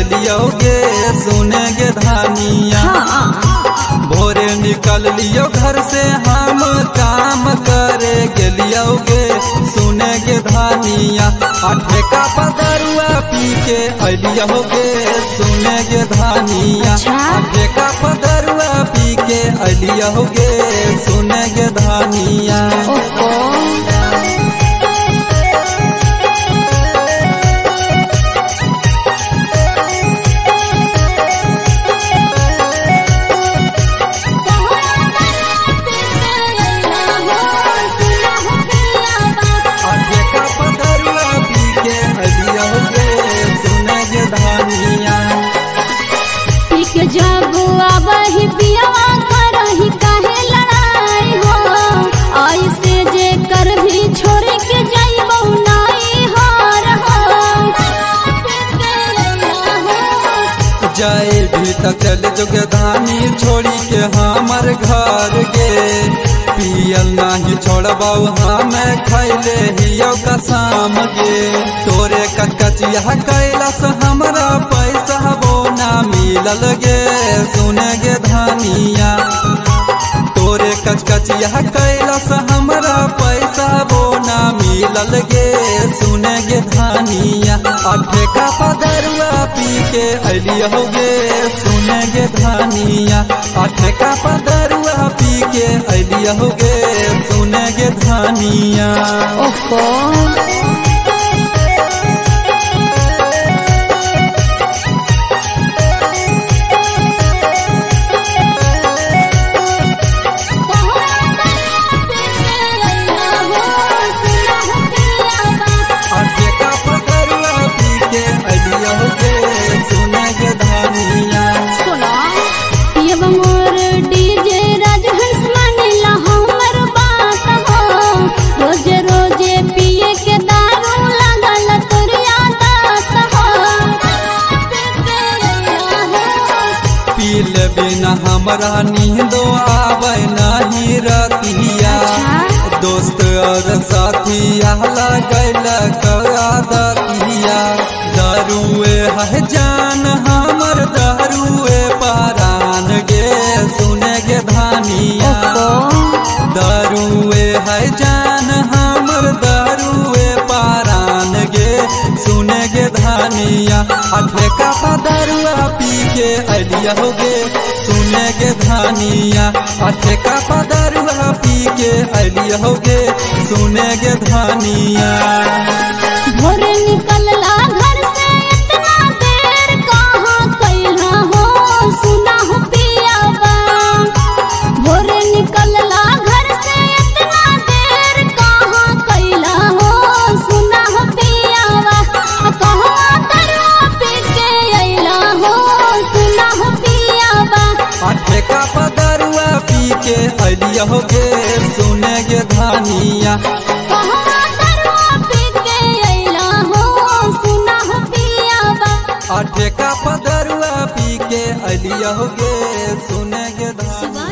अलियोगे सुनेगे धानिया। भोरे निकल लियो घर से हम काम करे गेलियोगे सुनेगे धानिया। ठेका पदरुआ पी के अलियोगे सुनेगे धानिया। ठेका पदरुआ पी के अलियोगे सुनेगे धानिया। जब आबही पियावा करही काहे लड़ाई हो, ऐसे जे कर भी छोड़ के जाइबो नाई हार हो। जाए भी तक चल जोगे धानी छोड़ी के हमर घर गे। पियल नाही छोड़बौ हमें खैले हियो कसम गे। तोरे कचकचिया कैलस हमरा पैसा वो ना मिलल गे सुनेगे धानिया। तोरे कचकचिया कैलस हमरा पैसा वो ना मिलल गे सुनेगे धानिया। ठेका पदरुआ पी के अलियोगे सुनेगे धानिया। ठेका पदरुआ पी के अलियोगे सुनेगे धानिया। बिना हमरा नींदो आवे नहीं रतिया। दोस्त और साथिया लगल दतिया। दारुए है जान हमर दारुए पारान गे सुनेगे धानिया। दारुए है जान हमर दारुए पारान गे सुनेगे धानिया। ठेका पदरुआ पी के अलियोगे सुनेगे धानिया। ठेका पदरुआ पी के अलियोगे सुनेगे धानिया। भोरे निकलला घर से इतना देर कहाँ कैला हो सुना हो पियावा। भोरे निकलला घर से इतना देर कहाँ कैला हो सुना हो पियावा। कहवा दरुआ पी के अइला हो सुना हो पियावा। ठेका पदरुआ पी के अलियोगे सुनेगे धानिया। कहवा दरुआ पी के अइला हो सुना हो पियावा। ठेका पदरुआ पी के अलियोगे सुनेगे धानिया।